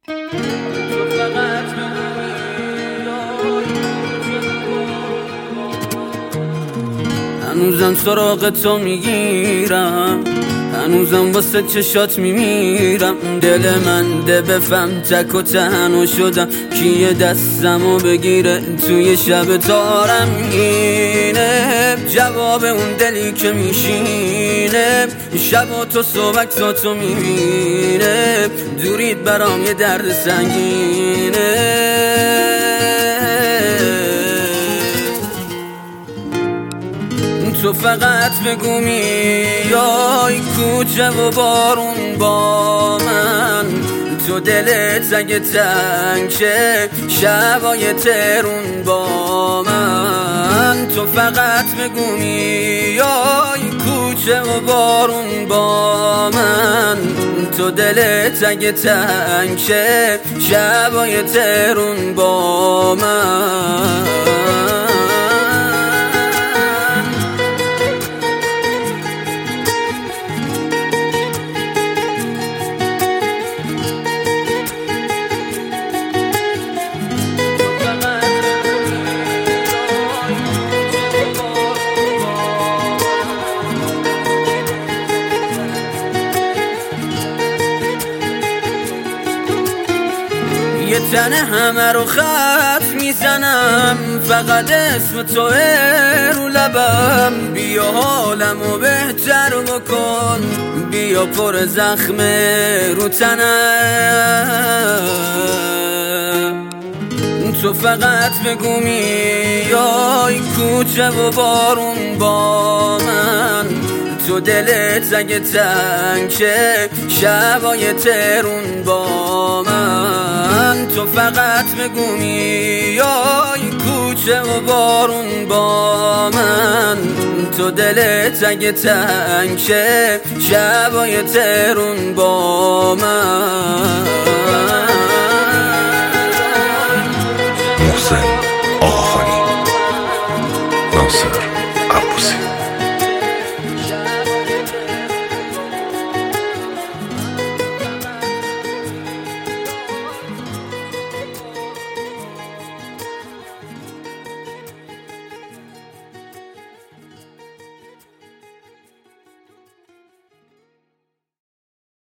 هنوزم سراغ تو میگیرم، هنوزم واسه چشات میمیرم. دل من ده بفهم تک و تنها شدم، کیه دستمو بگیره توی شب تارم اینه. جواب اون دلی که میشینه شب و تو صبح تو میبینه. دورید برام یه درد سنگینه. تو فقط بگو میای کوچه و بارون با من. تو دلت اگه تنگ شه شبای ترون با من. تو فقط بگو میای کوچه و بارون با من. تو دلت اگه تنگ شه شبای ترون با من. یه تنه همه رو خط میزنم، فقط اسم توه رو لبم. بیا حالمو بهتر بکن، بیا پر زخم رو تنم. تو فقط بگو میای کوچه و بارون با من. تو دلت اگه تنگ شه شبای ترون با من. تو فقط بگو میای کوچه و بارون با من. تو دلت اگه تنگ شه شبای ترون با من. محسن آقاخانی، ناصر